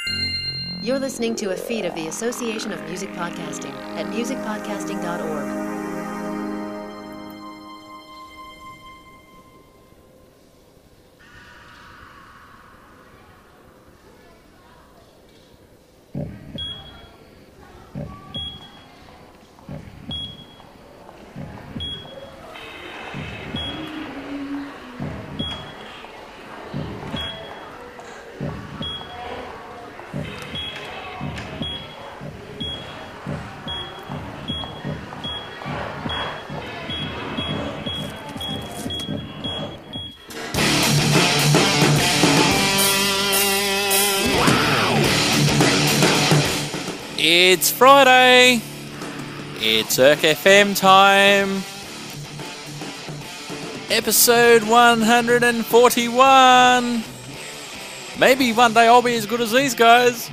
You're listening to a feed of the Association of Music Podcasting at musicpodcasting.org. It's Friday. It's Erk FM time. Episode 141. Maybe one day I'll be as good as these guys.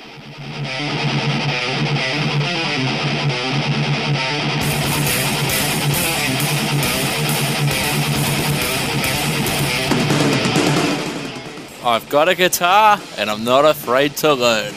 I've got a guitar and I'm not afraid to learn.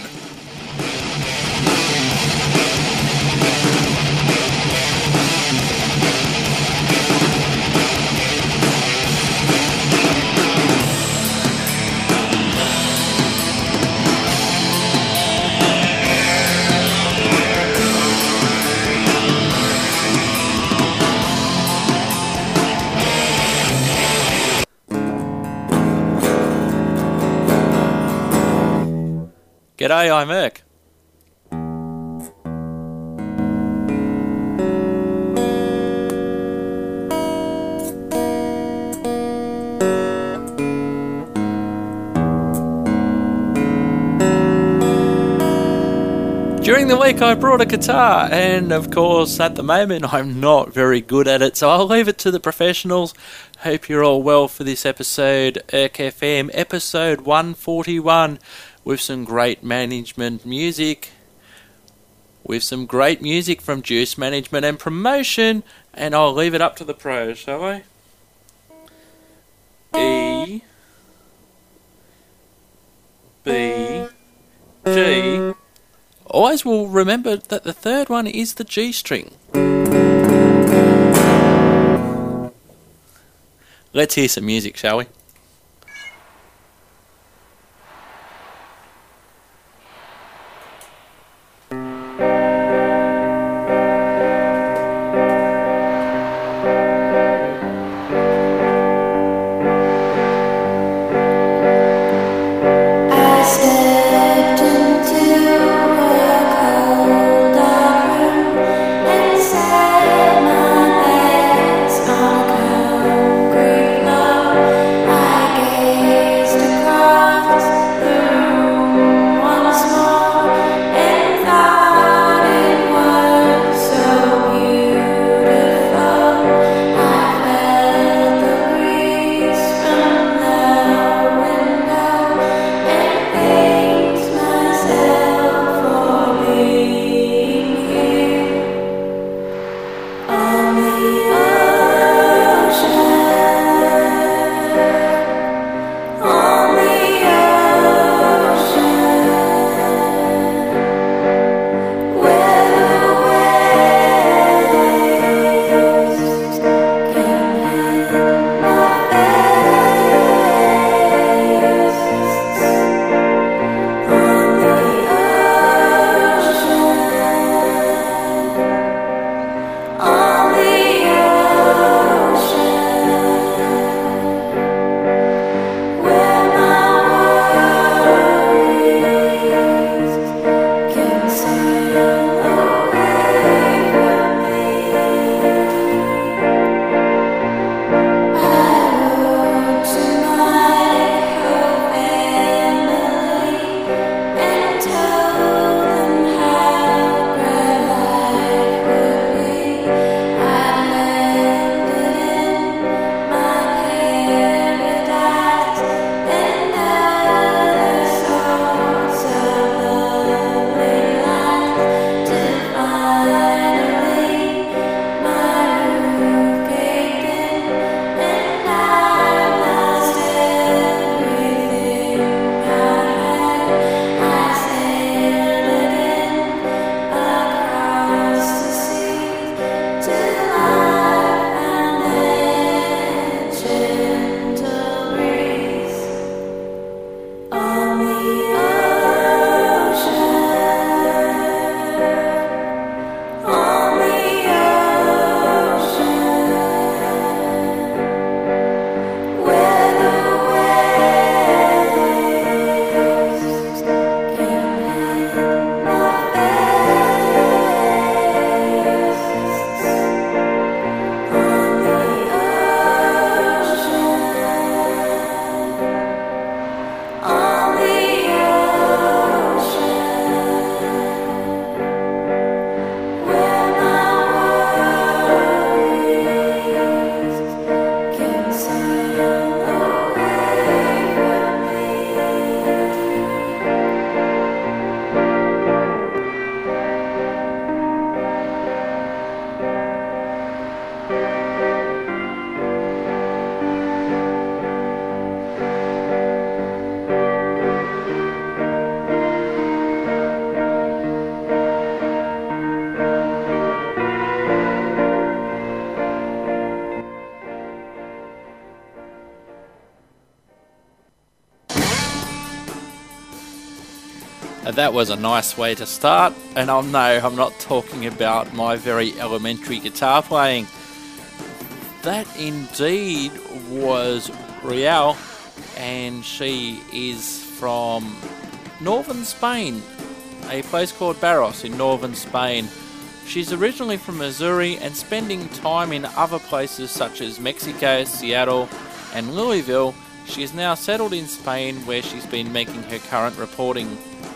G'day, I'm Erk. During the week I brought a guitar, and of course at the moment I'm not very good at it, so I'll leave it to the professionals. Hope you're all well for this episode, Erk FM, episode 141. With some great management music, with some great music from Juice Management and Promotion, and I'll leave it up to the pros, shall I? E, B, G. Always will remember that the third one is the G string. Let's hear some music, shall we? I That was a nice way to start, and I know I'm not talking about my very elementary guitar playing. That indeed was Rial, and she is from northern Spain, a place called Barros in northern Spain. She's originally from Missouri and spending time in other places such as Mexico, Seattle and Louisville. She is now settled in Spain, where she's been making her current recordings.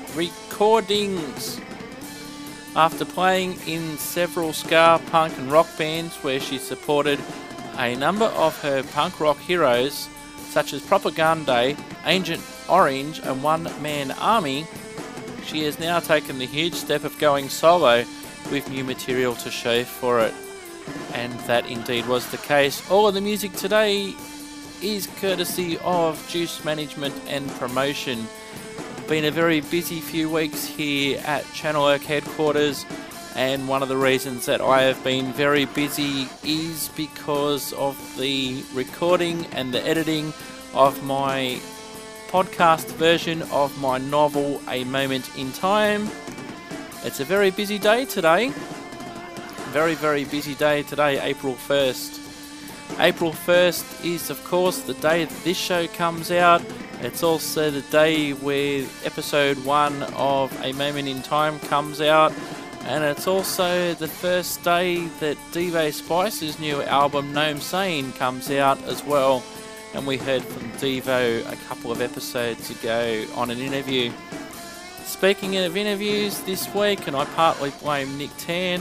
After playing in several ska, punk and rock bands where she supported a number of her punk rock heroes such as Propaganda, Agent Orange and One Man Army, she has now taken the huge step of going solo with new material to show for it. And that indeed was the case. All of the music today is courtesy of Juice Management and Promotion. Been a very busy few weeks here at Channel Erk headquarters, and one of the reasons that I have been very busy is because of the recording and the editing of my podcast version of my novel A Moment in Time. It's a very busy day today. Very, very busy day today, April 1st. April 1st is, of course, the day that this show comes out. It's also the day where episode 1 of A Moment in Time comes out. And it's also the first day that Devo Spice's new album, Gnome Sane, comes out as well. And we heard from Devo a couple of episodes ago on an interview. Speaking of interviews this week, and I partly blame Nick Tan,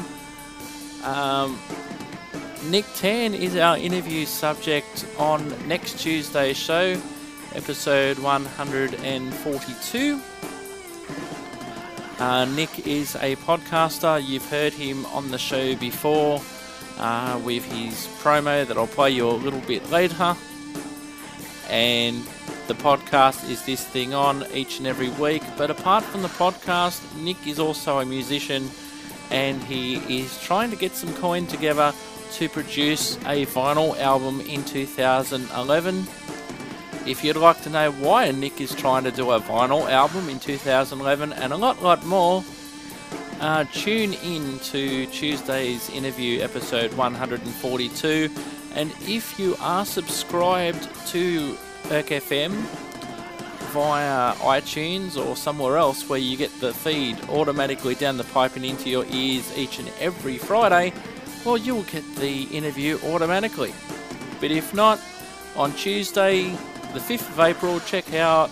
Nick Tan is our interview subject on next Tuesday's show, episode 142. Nick is a podcaster. You've heard him on the show before with his promo that I'll play you a little bit later. And the podcast is This Thing On each and every week. But apart from the podcast, Nick is also a musician, and he is trying to get some coin together to produce a vinyl album in 2011. If you'd like to know why Nick is trying to do a vinyl album in 2011 and a lot more, tune in to Tuesday's interview, episode 142. And if you are subscribed to Erk FM via iTunes or somewhere else where you get the feed automatically down the pipe and into your ears each and every Friday, well, you'll get the interview automatically. But if not, on Tuesday, the 5th of April, check out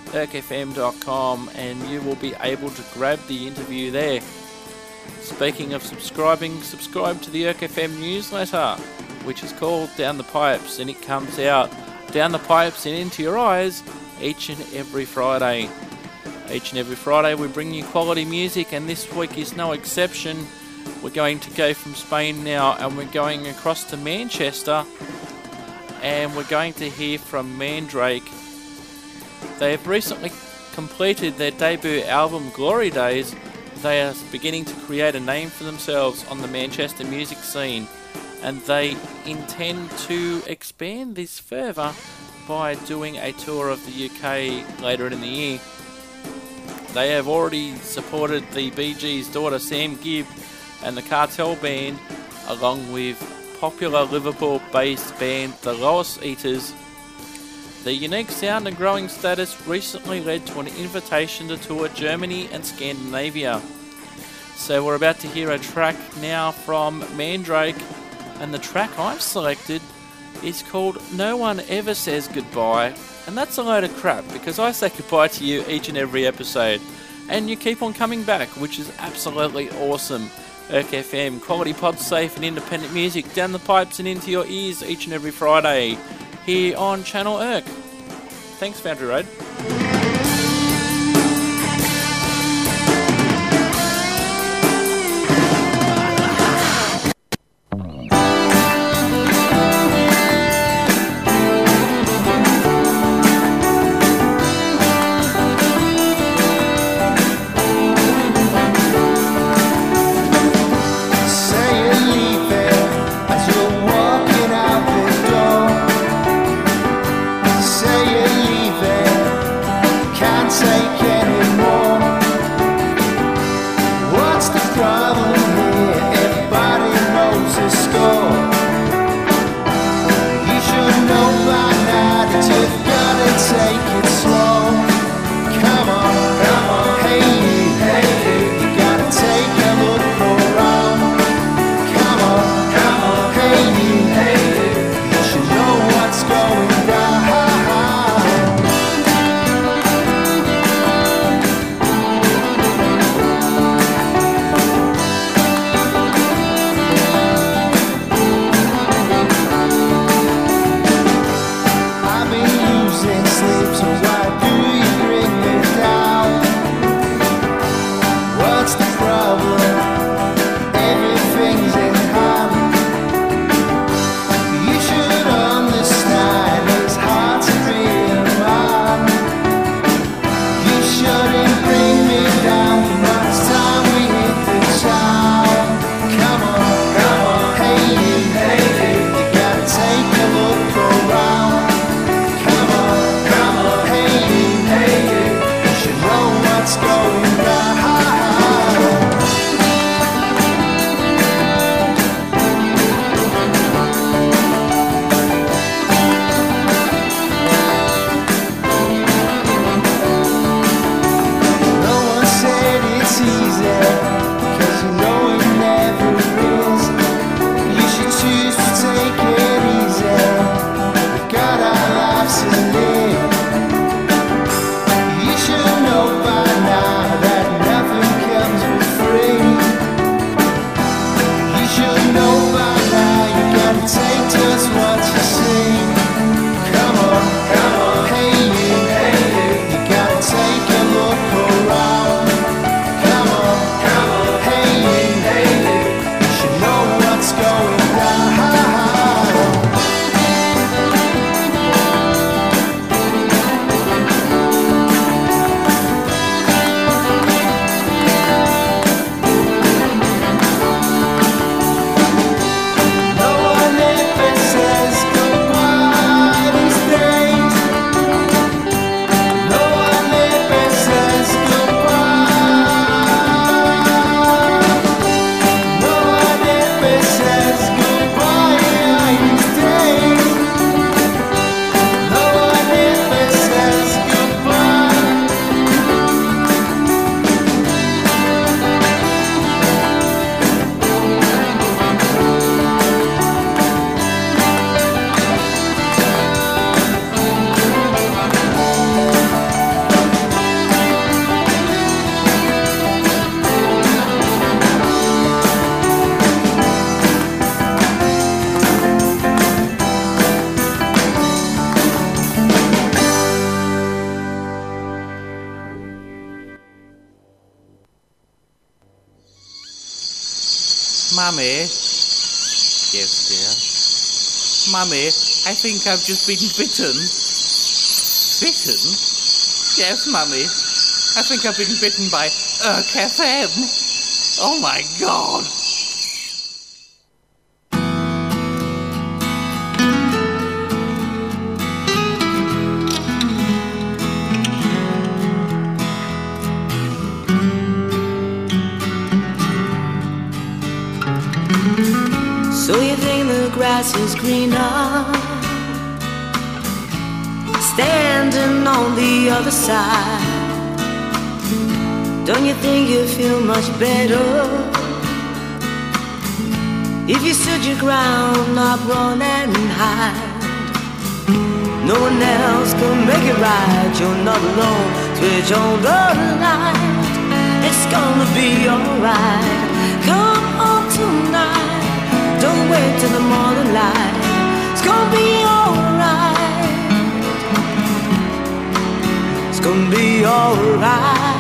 erkfm.com and you will be able to grab the interview there. Speaking of subscribing, subscribe to the Erk FM newsletter, which is called Down the Pipes, and it comes out down the pipes and into your eyes each and every Friday. Each and every Friday we bring you quality music, and this week is no exception. We're going to go from Spain now, and we're going across to Manchester, and we're going to hear from Mandrake. They have recently completed their debut album Glory Days. They are beginning to create a name for themselves on the Manchester music scene, and they intend to expand this further by doing a tour of the UK later in the year. They have already supported the Bee Gees' daughter Sam Gibb and the Cartel Band, along with popular Liverpool-based band The Lois Eaters. Their unique sound and growing status recently led to an invitation to tour Germany and Scandinavia. So we're about to hear a track now from Mandrake, and the track I've selected is called No One Ever Says Goodbye, and that's a load of crap because I say goodbye to you each and every episode, and you keep on coming back, which is absolutely awesome. Erk FM, quality pod safe and independent music down the pipes and into your ears each and every Friday here on Channel Erk. Thanks, Foundry Road. Say you're leaving Mummy? Yes, dear. Mummy, I think I've just been bitten. Bitten? Yes, Mummy. I think I've been bitten by FM. Oh my God. So you think the grass is greener, standing on the other side? Don't you think you feel much better if you stood your ground, not run and hide? No one else can make it right. You're not alone. Switch on the light. It's gonna be alright. Come on tonight. Don't wait till the morning light. It's gonna be alright. It's gonna be alright.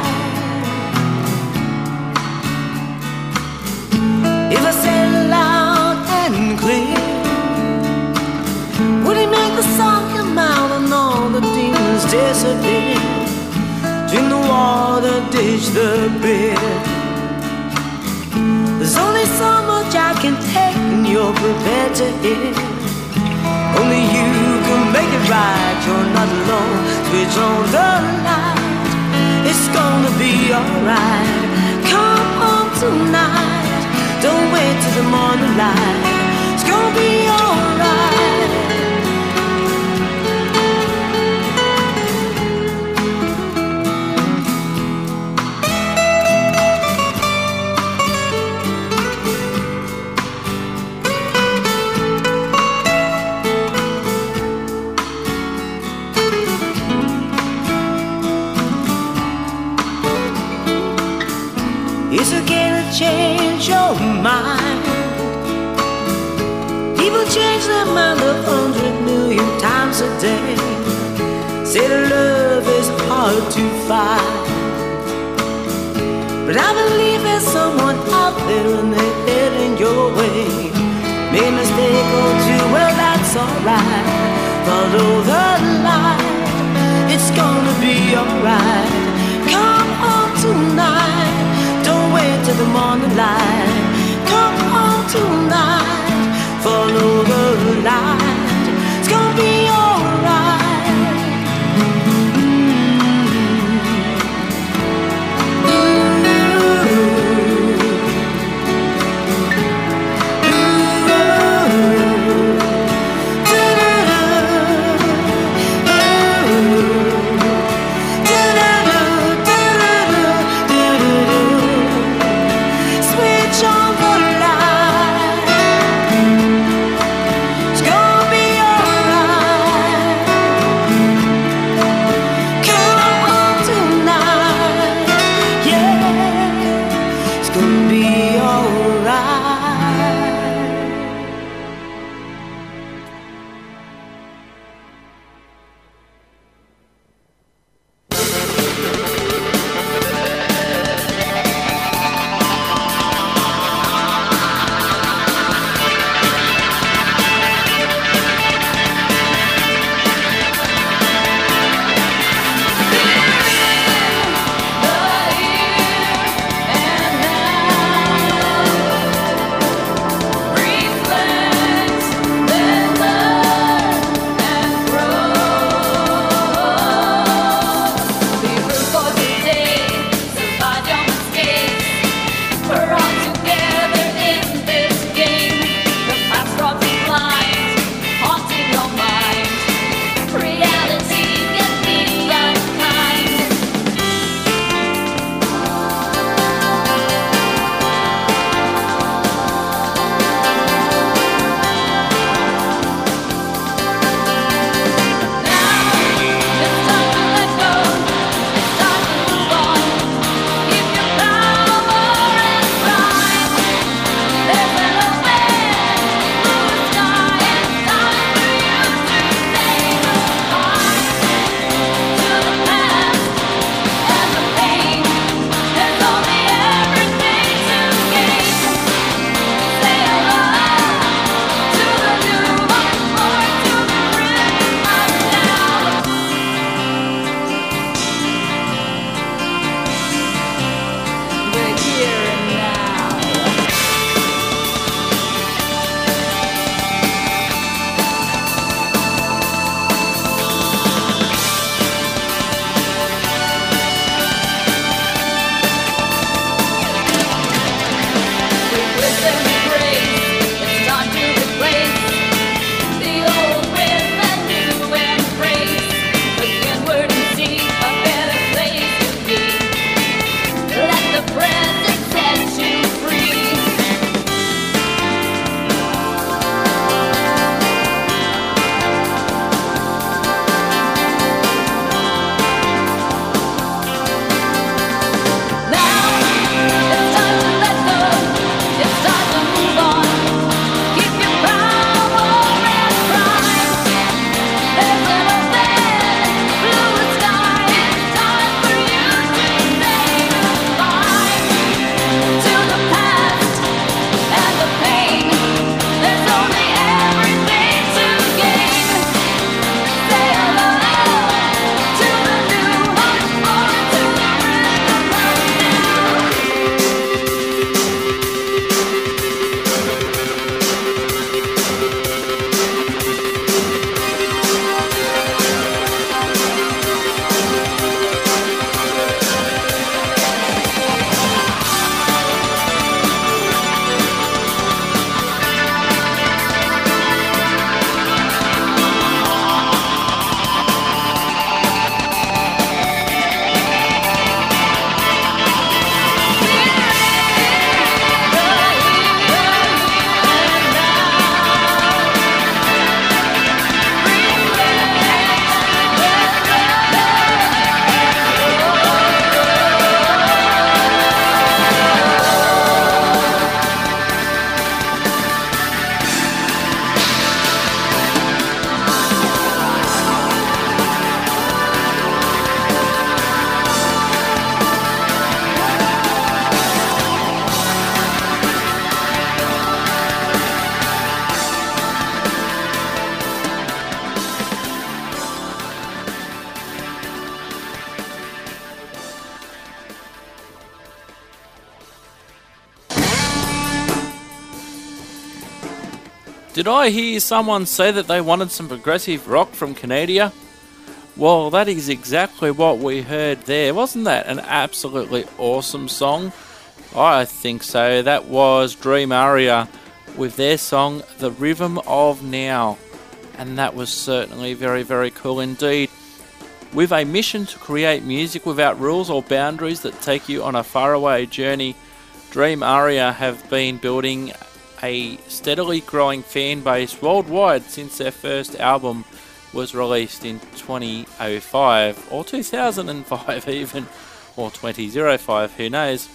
If I say it loud and clear, would it make the sun come out and all the demons disappear? Drink the water, ditch the beer. There's only so much I can take and you're prepared to hear. Only you can make it right. You're not alone. Switch on the light. It's gonna be alright. Come on tonight. Don't wait till the morning light. It's gonna be alright. It's okay to change your mind. People change their mind 100 million times a day. Say that love is hard to find, but I believe there's someone out there and they're heading your way. Made a mistake or two, well that's alright. Follow the light. It's gonna be alright. Come on tonight. Don't wait till the morning light. Come on tonight. Follow the light. It's gonna be alright. Sweet Did I hear someone say that they wanted some progressive rock from Canada? Well, that is exactly what we heard there. Wasn't that an absolutely awesome song? I think so. That was Dream Aria with their song The Rhythm of Now. And that was certainly very, very cool indeed. With a mission to create music without rules or boundaries that take you on a faraway journey, Dream Aria have been building a steadily growing fan base worldwide since their first album was released in 2005 or 2005 even, or 2005, who knows.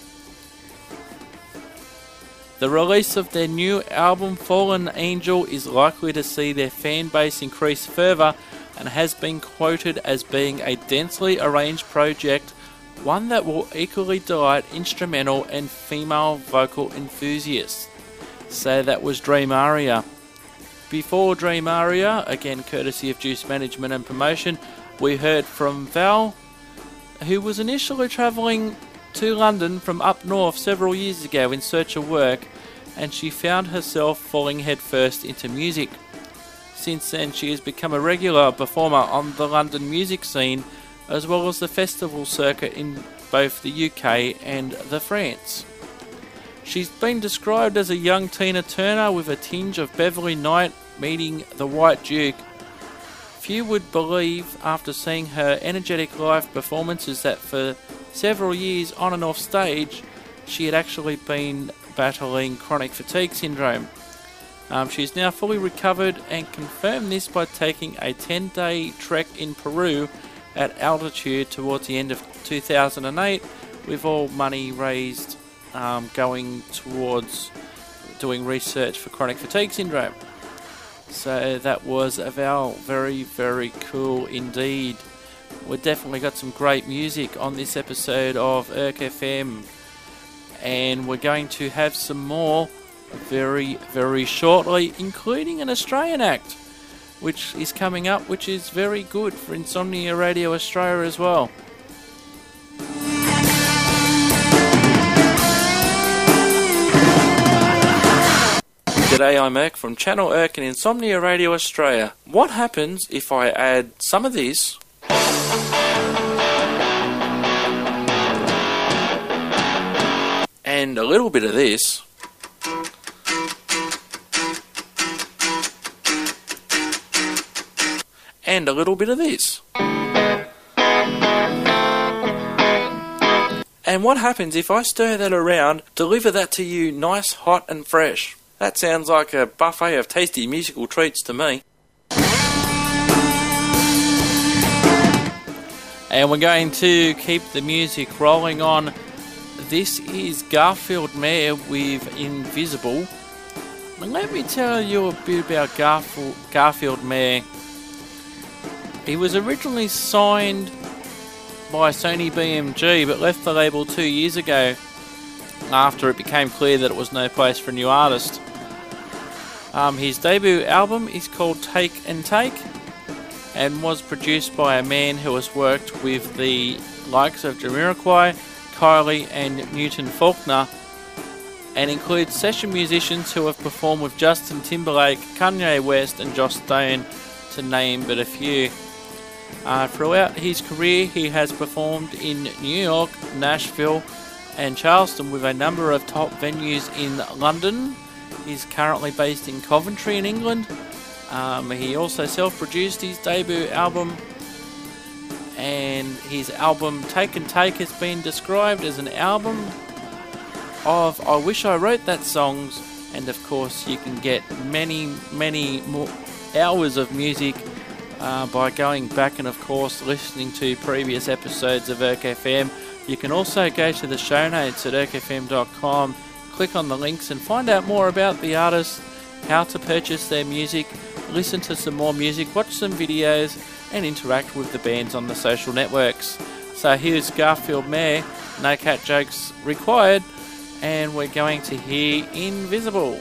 The release of their new album Fallen Angel is likely to see their fan base increase further and has been quoted as being a densely arranged project, one that will equally delight instrumental and female vocal enthusiasts. So that was Dream Aria. Before Dream Aria, again courtesy of Juice Management and Promotion, we heard from Val, who was initially travelling to London from up north several years ago in search of work, and she found herself falling headfirst into music. Since then, she has become a regular performer on the London music scene, as well as the festival circuit in both the UK and the France. She's been described as a young Tina Turner with a tinge of Beverly Knight meeting the White Duke. Few would believe, after seeing her energetic live performances, that for several years on and off stage, she had actually been battling chronic fatigue syndrome. She's now fully recovered and confirmed this by taking a 10-day trek in Peru at altitude towards the end of 2008, with all money raised going towards doing research for chronic fatigue syndrome. So that was Val. Very, very cool indeed. We've definitely got some great music on this episode of Erk FM, and we're going to have some more very, very shortly, including an Australian act, which is coming up, which is very good for Insomnia Radio Australia as well. G'day, I'm Erk from Channel Erk and Insomnia Radio Australia. What happens if I add some of this and a little bit of this and a little bit of this? And what happens if I stir that around, deliver that to you nice, hot and fresh? That sounds like a buffet of tasty musical treats to me. And we're going to keep the music rolling on. This is Garfield Mayer with Invisible. And let me tell you a bit about Garfield Mayer. He was originally signed by Sony BMG, but left the label 2 years ago after it became clear that it was no place for a new artist. His debut album is called Take and Take and was produced by a man who has worked with the likes of Jamiroquai, Kylie and Newton Faulkner, and includes session musicians who have performed with Justin Timberlake, Kanye West and Joss Stone, to name but a few. Throughout his career, he has performed in New York, Nashville and Charleston with a number of top venues in London. He's currently based in Coventry in England. He also self-produced his debut album, and his album Take and Take has been described as an album of I Wish I Wrote That songs, and of course you can get many, many more hours of music by going back and of course listening to previous episodes of Erk FM. You can also go to the show notes at erkfm.com, click on the links and find out more about the artists, how to purchase their music, listen to some more music, watch some videos and interact with the bands on the social networks. So here's Garfield Mayer, no cat jokes required, and we're going to hear Invisible.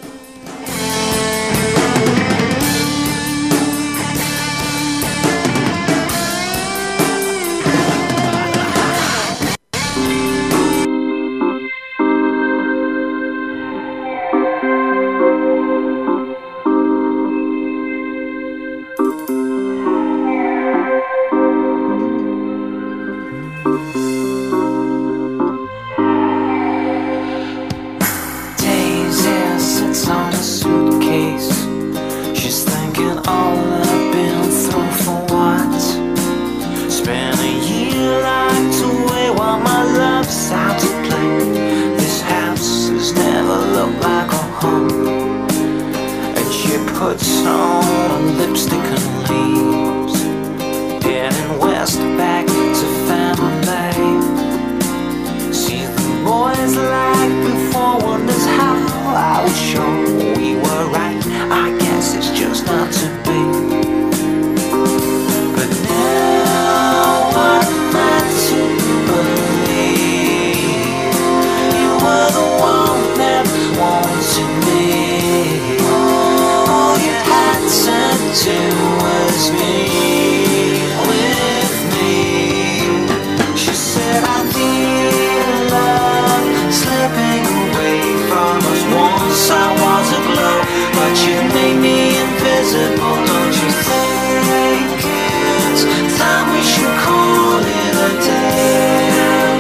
puts on lipstick and leaves, heading west back to family. Sees the boys like before, wonders how I was sure we were right. I guess it's just not to be. But now what am I to believe? You were the one that wanted me. All you had to do was be with me. She said I feel love slipping away from us. Once I was a glow, but you made me invisible. Don't you think it's time we should call it a day?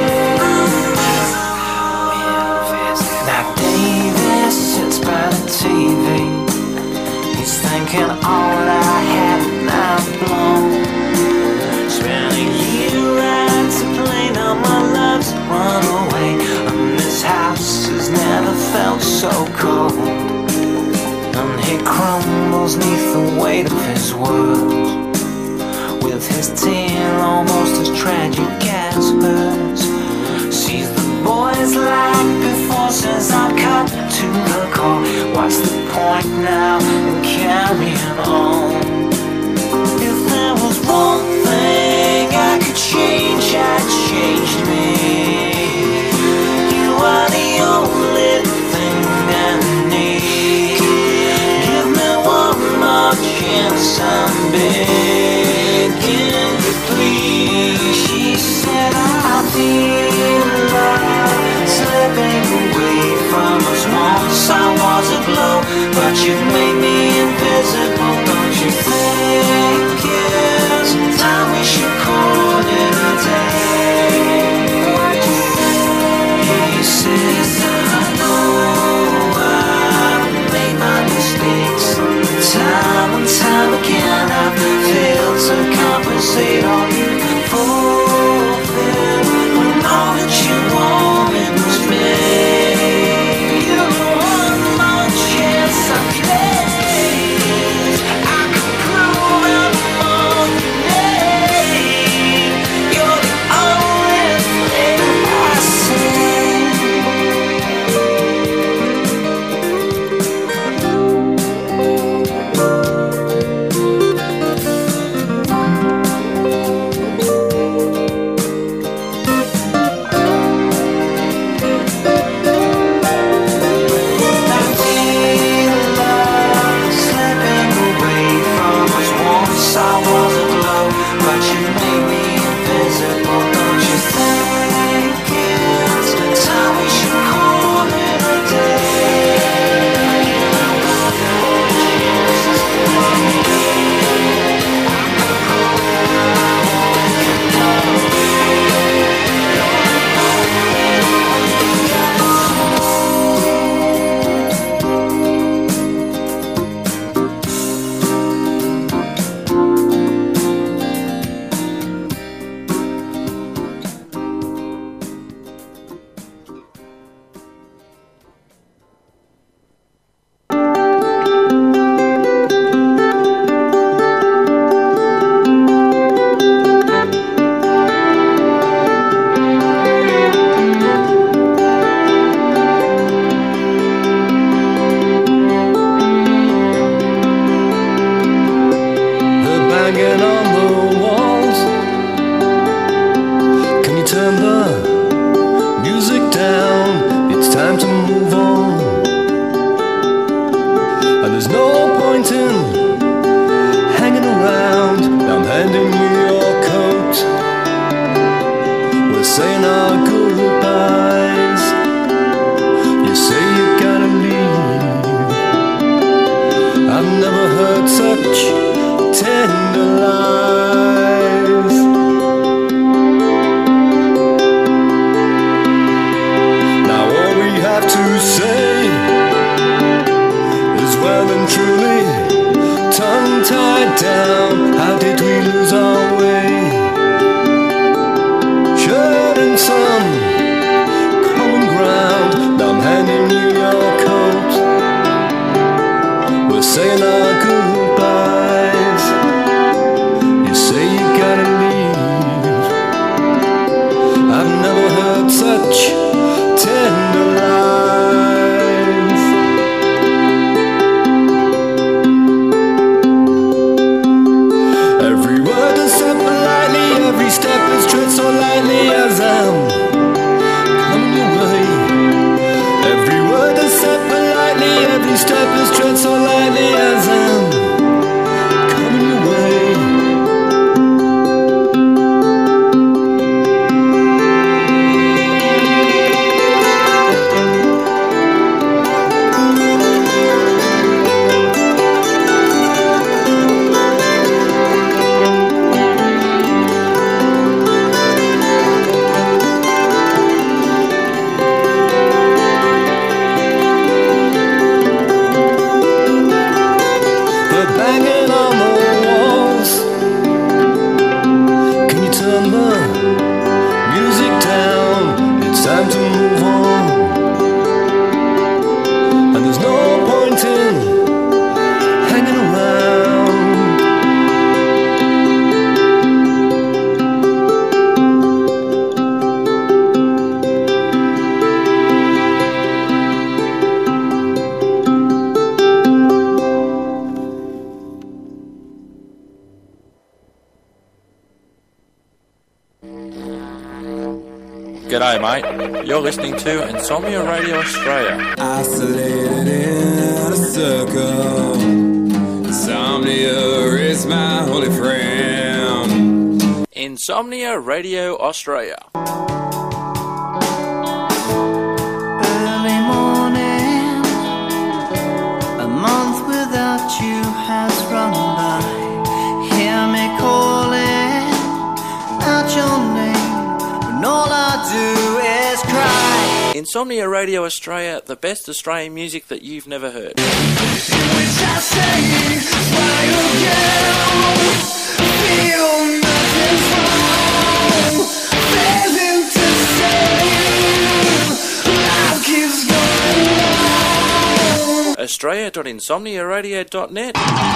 Now Davis sits by the TV. He's thinking all I have now blown. Spent a year out to play, now my love's run away, and this house has never felt so cold. And he crumbles neath the weight of his words, with his tear almost as tragic as hers. Sees the boys like before, says I've cut to the core. What's the point now in carrying on? If there was one thing I could change, I'd change me. You are the only thing I need. Give me one more chance, I'm begging you please. She said I feel love slipping away from us. Once I was a glow, but you made me invisible. Don't you think it's time we should call it a day? He says I know I've made my mistakes time and time again. I've failed to compensate all you fulfilled when all that you wanted was me. You're the one more chance I played. I could prove I'm more than need. You're the only thing I see. Saying our goodbyes. You say you gotta leave. I've never heard such tender lies. Now all we have to say is well and truly tongue-tied down. How did we lose our way? Some common ground. Now I'm handing you your coat. We're saying our step is tread so lightly as I'm coming your way. Banging on the walls. Can you turn the music down? It's time to move on. And there's no point in hanging around. G'day, mate. You're listening to Insomnia Radio Australia. Isolated in a circle, insomnia is my holy friend. Insomnia Radio Australia. Early morning, a month without you has run by. Hear me calling out your name, when all I do is cry. Insomnia Radio Australia, the best Australian music that you've never heard. Which I say, why again? Feel nothing's wrong. Failing to say, life keeps going on. Australia.insomniaradio.net.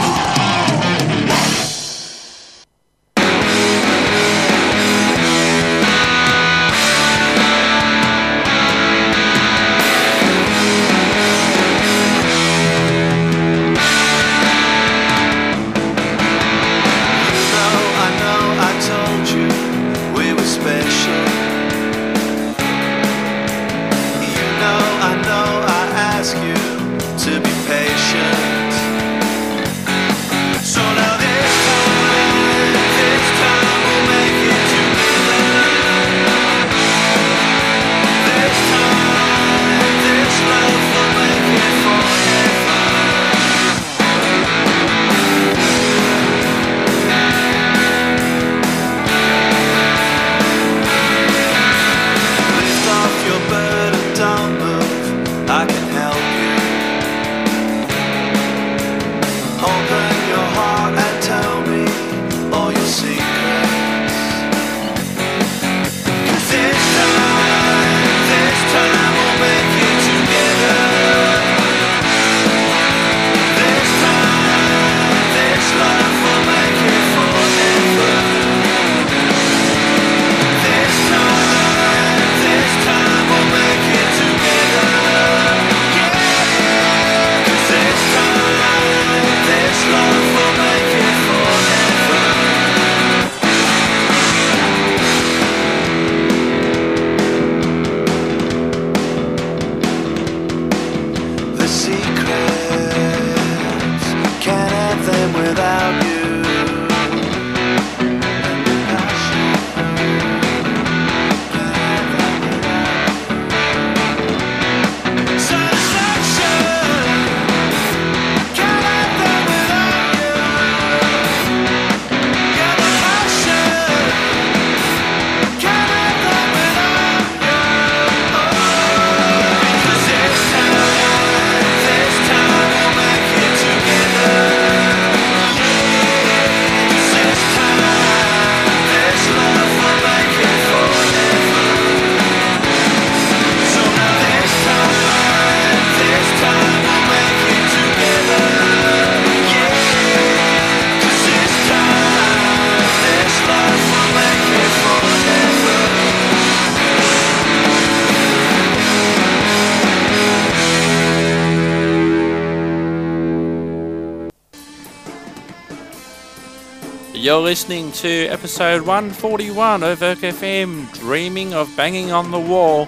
You're listening to episode 141 of Erk FM, Dreaming of Banging on the Wall,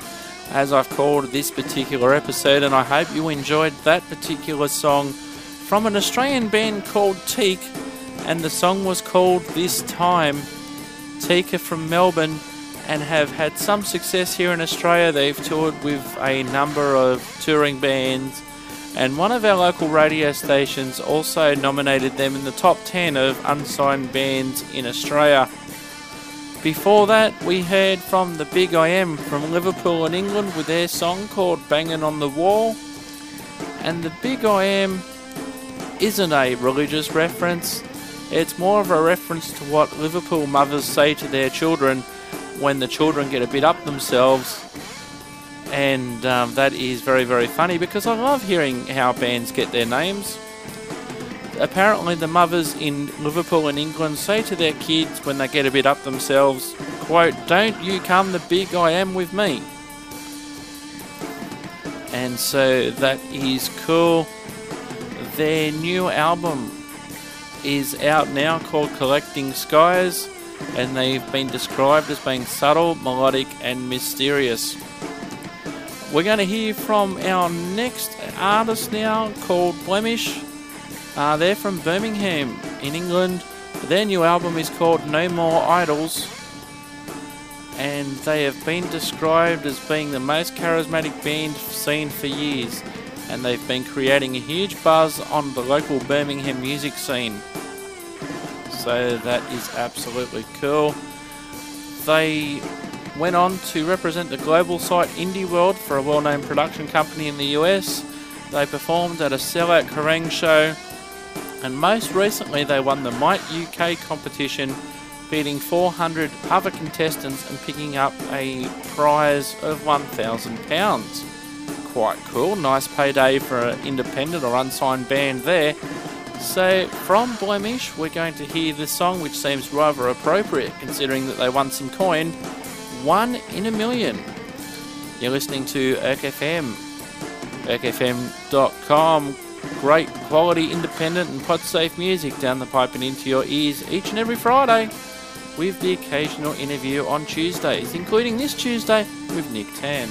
as I've called this particular episode, and I hope you enjoyed that particular song from an Australian band called Teak, and the song was called This Time. Teak are from Melbourne and have had some success here in Australia. They've toured with a number of touring bands, and one of our local radio stations also nominated them in the top 10 of unsigned bands in Australia. Before that, we heard from the Big I Am from Liverpool in England with their song called Banging on the Wall. And the Big I Am isn't a religious reference. It's more of a reference to what Liverpool mothers say to their children when the children get a bit up themselves. And that is very, very funny, because I love hearing how bands get their names. Apparently the mothers in Liverpool in England say to their kids when they get a bit up themselves, quote, "Don't you come the Big I Am with me." And so that is cool. Their new album is out now called Collecting Skies, and they've been described as being subtle, melodic and mysterious. We're going to hear from our next artist now called Blemish. They're from Birmingham in England. Their new album is called No More Idols, and they have been described as being the most charismatic band seen for years, and they've been creating a huge buzz on the local Birmingham music scene. So that is absolutely cool. They went on to represent the global site Indie World for a well-known production company in the US. They performed at a sellout Kerrang show, and most recently they won the Might UK competition, beating 400 other contestants and picking up a prize of £1,000. Quite cool, nice payday for an independent or unsigned band there. So from Blemish we're going to hear this song, which seems rather appropriate considering that they won some coin, 1 in a Million. You're listening to ErkFM, ErkFM.com. Great quality independent and pod-safe music down the pipe and into your ears each and every Friday, with the occasional interview on Tuesdays, including this Tuesday with Nick Tan.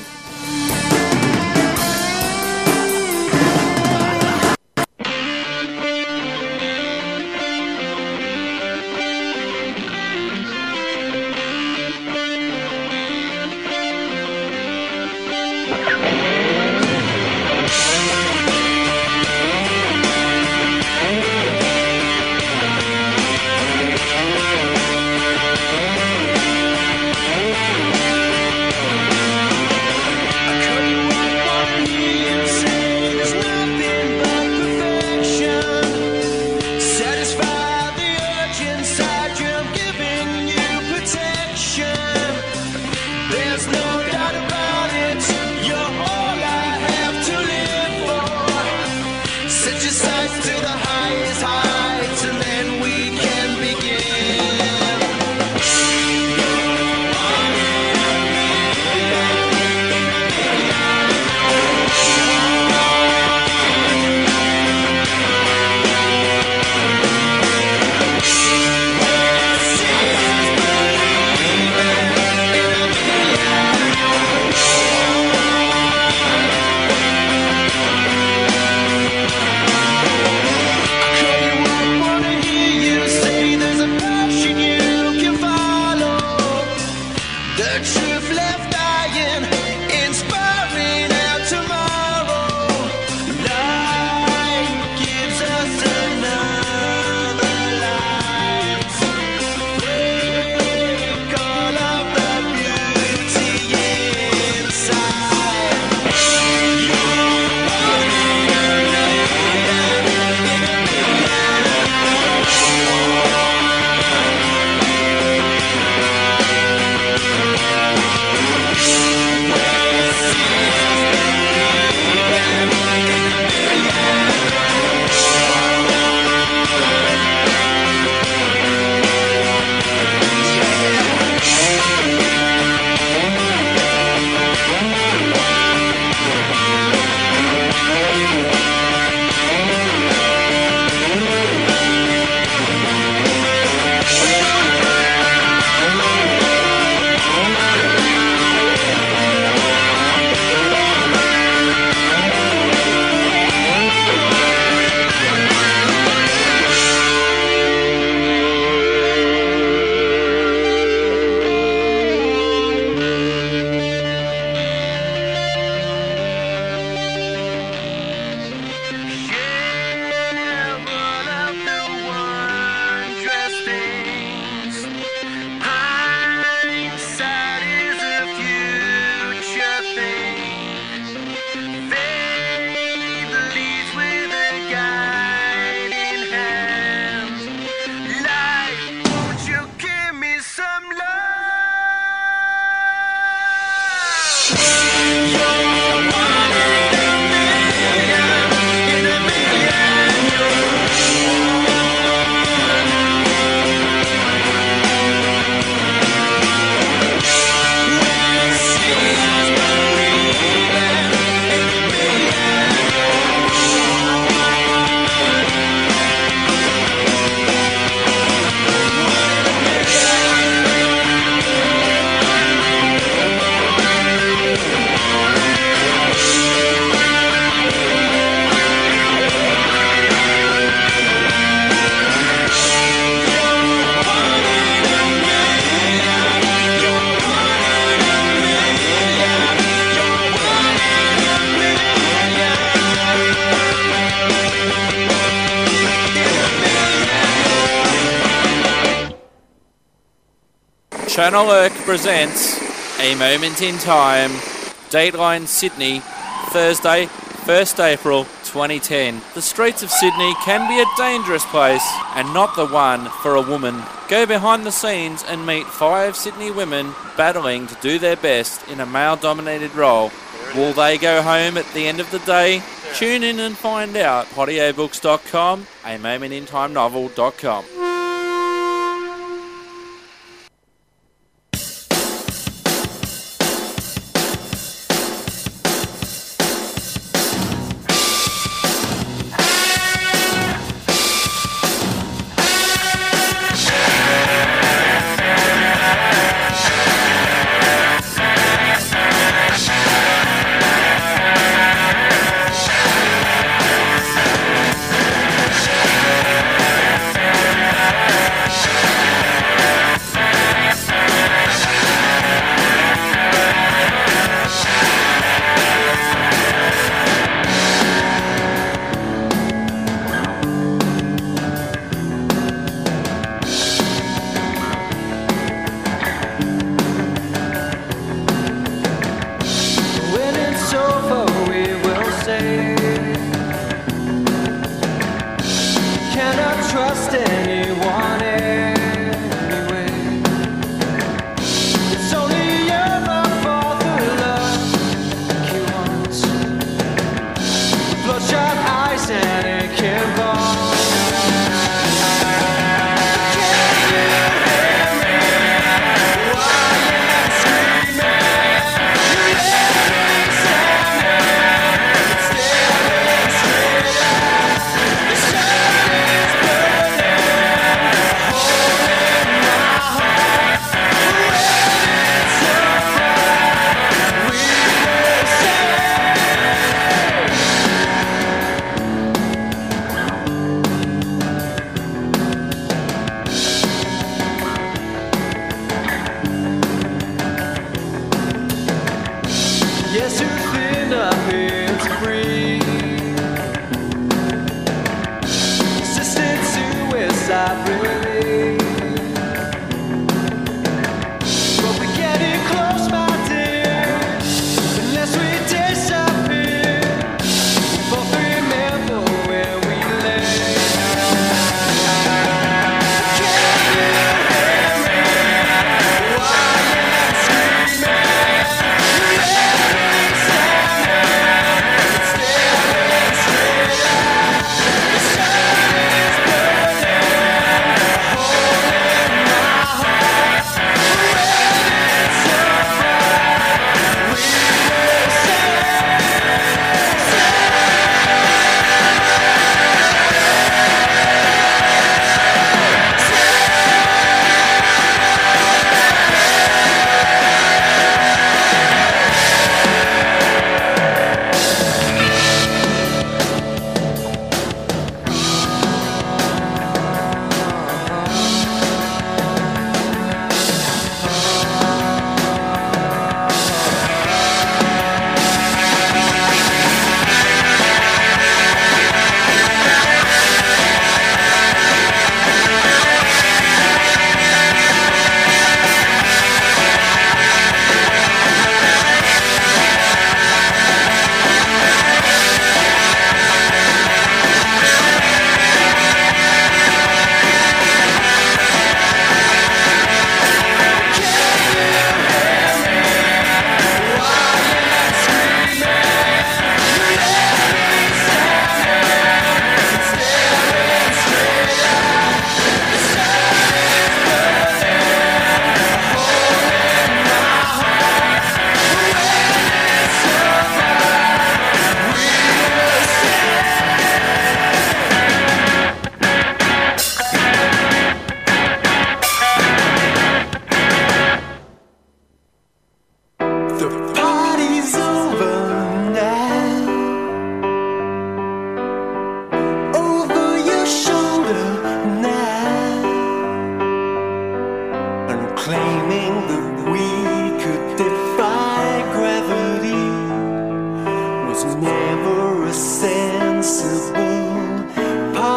Channel Irk presents A Moment in Time, Dateline Sydney, Thursday, 1st April 2010. The streets of Sydney can be a dangerous place and not the one for a woman. Go behind the scenes and meet 5 Sydney women battling to do their best in a male-dominated role. Will they go home at the end of the day? Tune in and find out. Audiobooks.com, a momentintimenovel.com.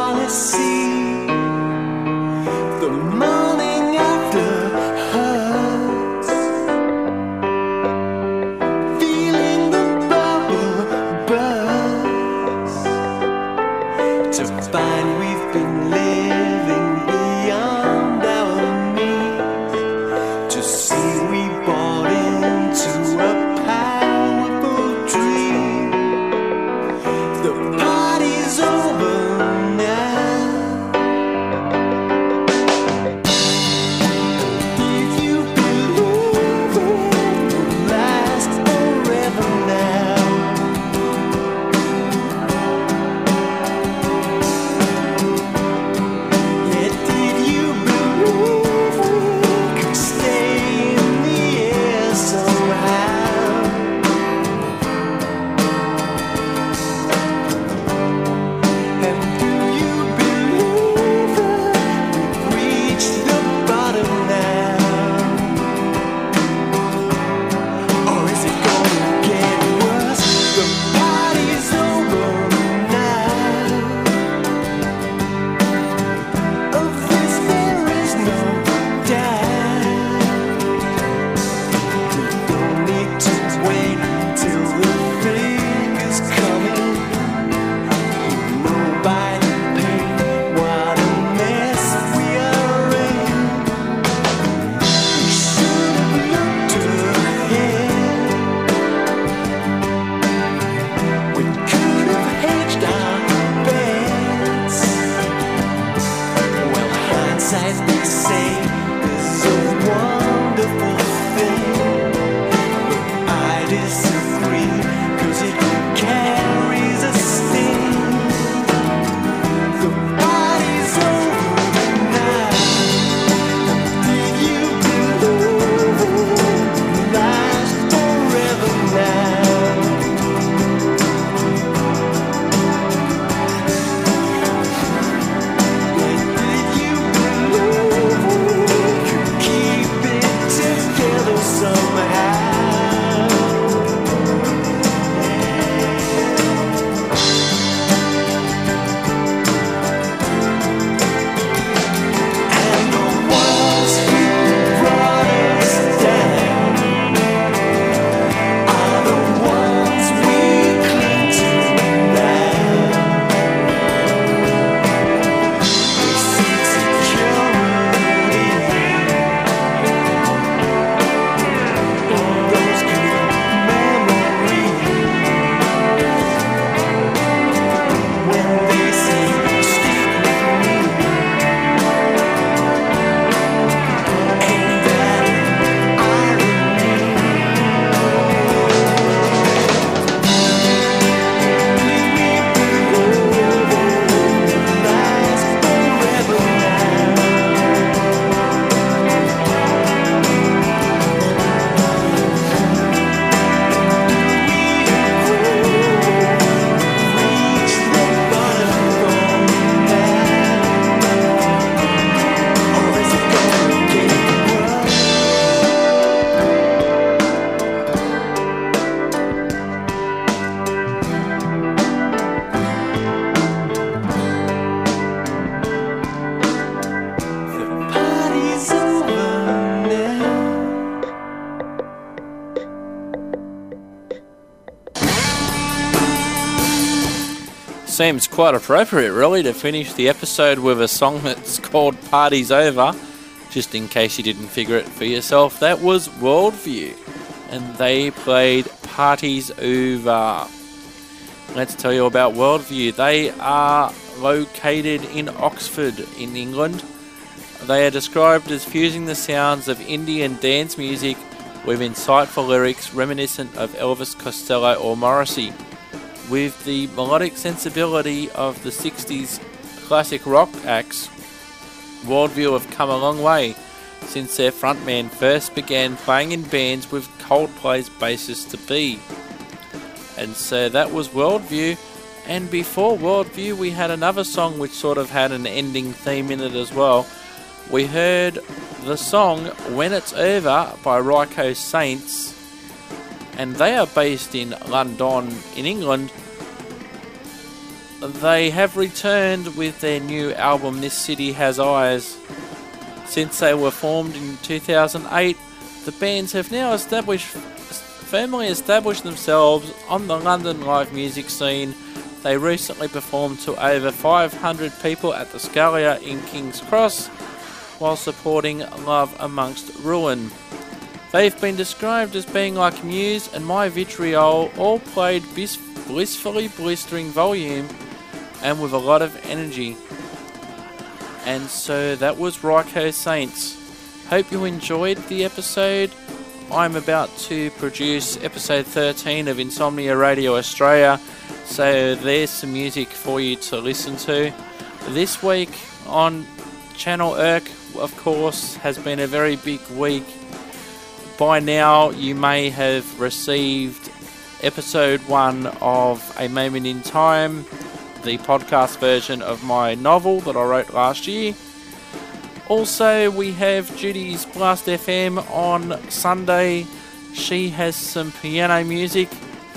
The morning after her seems quite appropriate, really, to finish the episode with a song that's called Party's Over. Just in case you didn't figure it for yourself, that was Worldview, and they played Party's Over. Let's tell you about Worldview. They are located in Oxford, in England. They are described as fusing the sounds of Indian dance music with insightful lyrics reminiscent of Elvis Costello or Morrissey, with the melodic sensibility of the 60s classic rock acts. Worldview have come a long way since their frontman first began playing in bands with Coldplay's bassist to be. And so that was Worldview. And before Worldview, we had another song which sort of had an ending theme in it as well. We heard the song When It's Over by Ryko Saints, and they are based in London, in England. They have returned with their new album This City Has Eyes. Since they were formed in 2008, the bands have now firmly established themselves on the London live music scene. They recently performed to over 500 people at the Scalia in King's Cross, while supporting Love Amongst Ruin. They've been described as being like Muse and My Vitriol, all played blissfully blistering volume and with a lot of energy. And so that was Ryko Saints. Hope you enjoyed the episode. I'm about to produce episode 13 of Insomnia Radio Australia, so there's some music for you to listen to. This week on Channel Urk, of course, has been a very big week. By now you may have received episode 1 of A Moment in Time, the podcast version of my novel that I wrote last year. Also, we have Judy's Blast FM on Sunday. She has some piano music.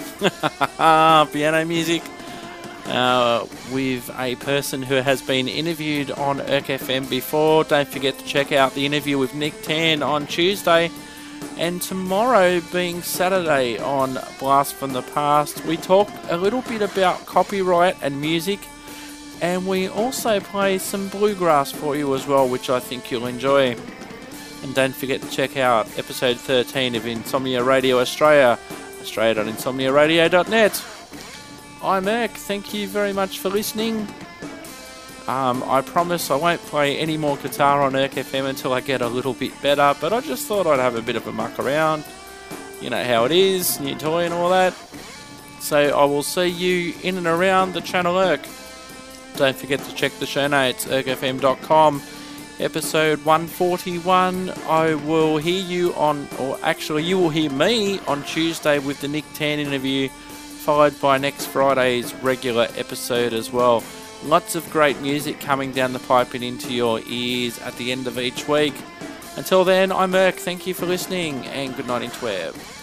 Piano music. With a person who has been interviewed on Urk FM before. Don't forget to check out the interview with Nick Tan on Tuesday. And tomorrow, being Saturday on Blast from the Past, we talk a little bit about copyright and music. And we also play some bluegrass for you as well, which I think you'll enjoy. And don't forget to check out episode 13 of Insomnia Radio Australia, australia.insomniaradio.net. I'm Urk, thank you very much for listening. I promise I won't play any more guitar on Urk FM until I get a little bit better, but I just thought I'd have a bit of a muck around. You know how it is, new toy and all that. So I will see you in and around the Channel Urk. Don't forget to check the show notes, urkfm.com. Episode 141, I will hear you on, or actually you will hear me on Tuesday with the Nick Tan interview, followed by next Friday's regular episode as well. Lots of great music coming down the pipe and into your ears at the end of each week. Until then, I'm Urk, thank you for listening, and good night into web.